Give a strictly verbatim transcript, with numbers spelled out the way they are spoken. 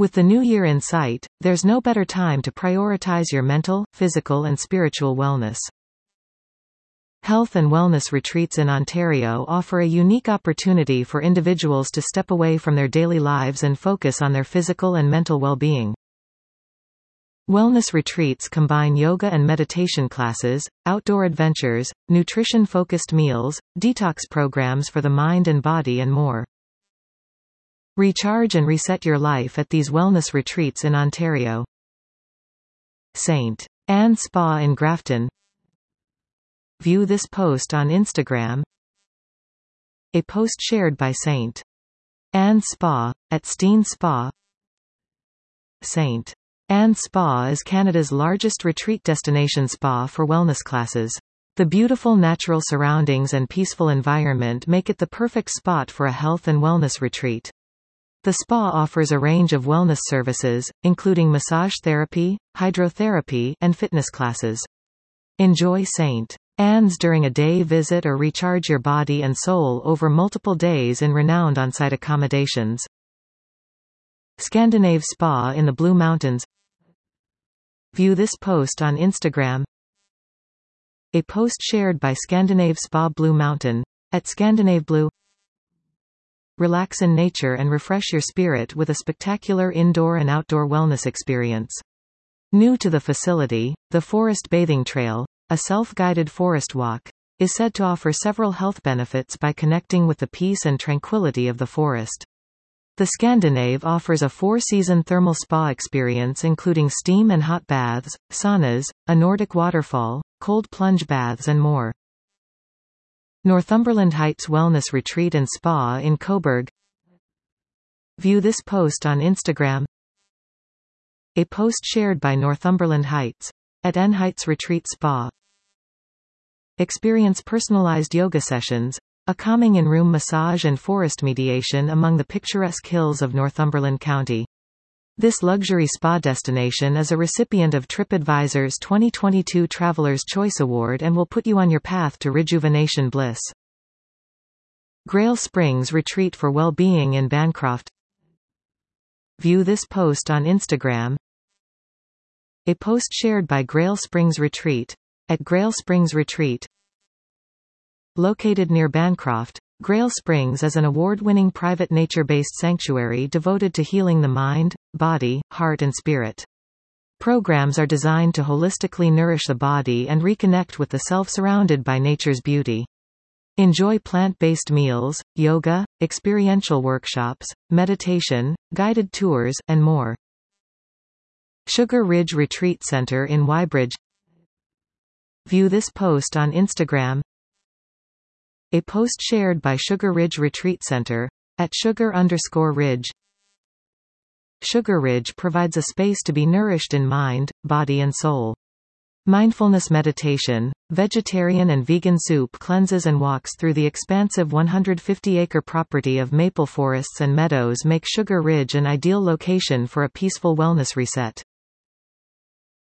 With the new year in sight, there's no better time to prioritize your mental, physical and spiritual wellness. Health and wellness retreats in Ontario offer a unique opportunity for individuals to step away from their daily lives and focus on their physical and mental well-being. Wellness retreats combine yoga and meditation classes, outdoor adventures, nutrition-focused meals, detox programs for the mind and body and more. Recharge and reset your life at these wellness retreats in Ontario. Saint Anne Spa in Grafton. View this post on Instagram. A post shared by Saint Anne Spa, at Steen Spa. Saint Anne Spa is Canada's largest retreat destination spa for wellness classes. The beautiful natural surroundings and peaceful environment make it the perfect spot for a health and wellness retreat. The spa offers a range of wellness services, including massage therapy, hydrotherapy, and fitness classes. Enjoy Saint Anne's during a day visit or recharge your body and soul over multiple days in renowned on-site accommodations. Scandinave Spa in the Blue Mountains. View this post on Instagram. A post shared by Scandinave Spa Blue Mountain, at Scandinave Blue. Relax in nature and refresh your spirit with a spectacular indoor and outdoor wellness experience. New to the facility, the Forest Bathing Trail, a self-guided forest walk, is said to offer several health benefits by connecting with the peace and tranquility of the forest. The Scandinave offers a four-season thermal spa experience including steam and hot baths, saunas, a Nordic waterfall, cold plunge baths and more. Northumberland Heights Wellness Retreat and Spa in Cobourg. View this post on Instagram. A post shared by Northumberland Heights, at N Heights Retreat Spa. Experience personalized yoga sessions, a calming in-room massage and forest mediation among the picturesque hills of Northumberland County. This luxury spa destination is a recipient of TripAdvisor's twenty twenty-two Traveler's Choice Award and will put you on your path to rejuvenation bliss. Grail Springs Retreat for Well-Being in Bancroft. View this post on Instagram. A post shared by Grail Springs Retreat, at Grail Springs Retreat. Located near Bancroft, Grail Springs is an award-winning private nature-based sanctuary devoted to healing the mind, body, heart and spirit. Programs are designed to holistically nourish the body and reconnect with the self surrounded by nature's beauty. Enjoy plant-based meals, yoga, experiential workshops, meditation, guided tours, and more. Sugar Ridge Retreat Center in Wybridge. View this post on Instagram. A post shared by Sugar Ridge Retreat Center, at sugar underscore ridge. Sugar Ridge provides a space to be nourished in mind, body and soul. Mindfulness meditation, vegetarian and vegan soup cleanses and walks through the expansive one hundred fifty acre property of maple forests and meadows make Sugar Ridge an ideal location for a peaceful wellness reset.